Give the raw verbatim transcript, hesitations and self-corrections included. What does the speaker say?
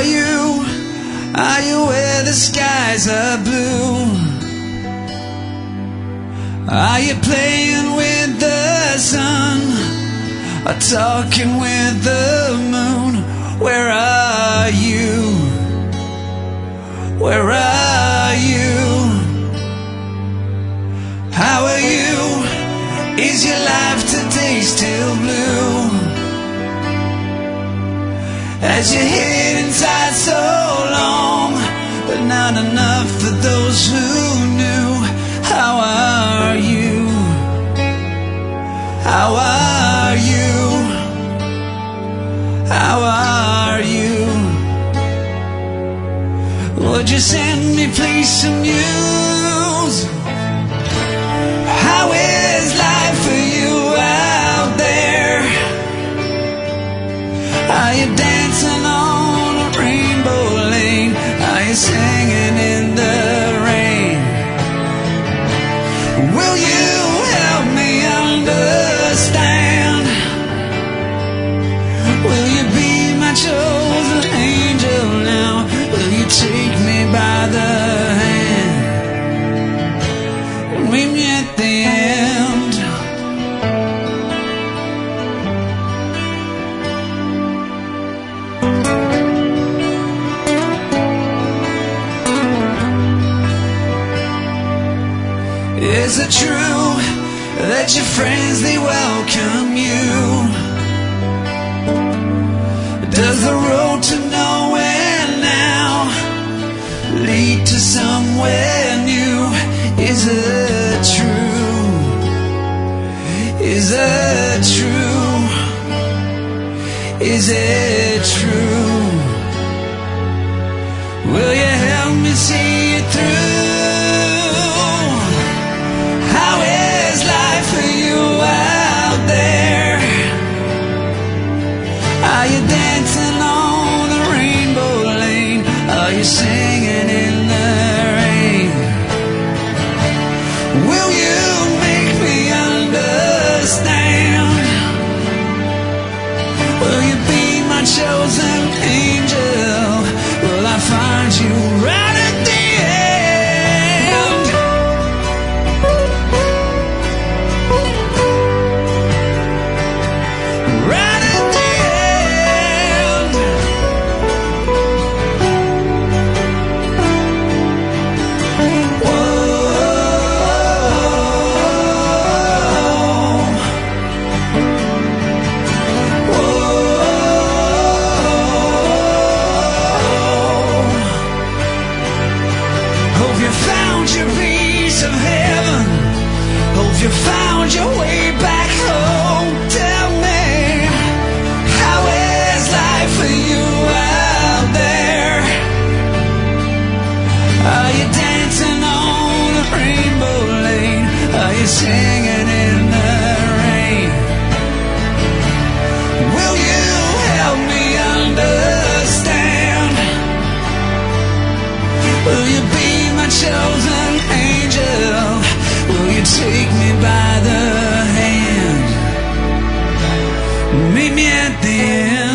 are you? Are you where the skies are blue? Are you playing with the sun, or talking with the moon? Where are you? Where are you? How are you? Is your life today still blue? As you hid inside so long, but not enough for those who knew. How are you? How are you? How are you? Would you send me please some news? How is life for you out there? Are you dancing on a rainbow lane? Are you singing in the rain? Will you help me understand? Will you be my chosen angel now? Will you take me by the hand and meet me at the end? Is it true that your friends, they welcome you? Does the road to nowhere now lead to somewhere new? Is it true? Is it true? Is it true? Will you help me see it through? How is life for you out there? Are you dancing on the rainbow lane? Are you singing in the rain? Will you make me understand? Will you be my chosen angel? Will I find you right at the end? Right at the end. Whoa. Hope you found your piece of heaven. Hope you found your way back home. Tell me, how is life for you out there? Are you dancing on the rainbow lane? Are you singing in the rain? Will you help me understand? Will you be my chosen angel? Will you take me by the hand? Meet me at the end.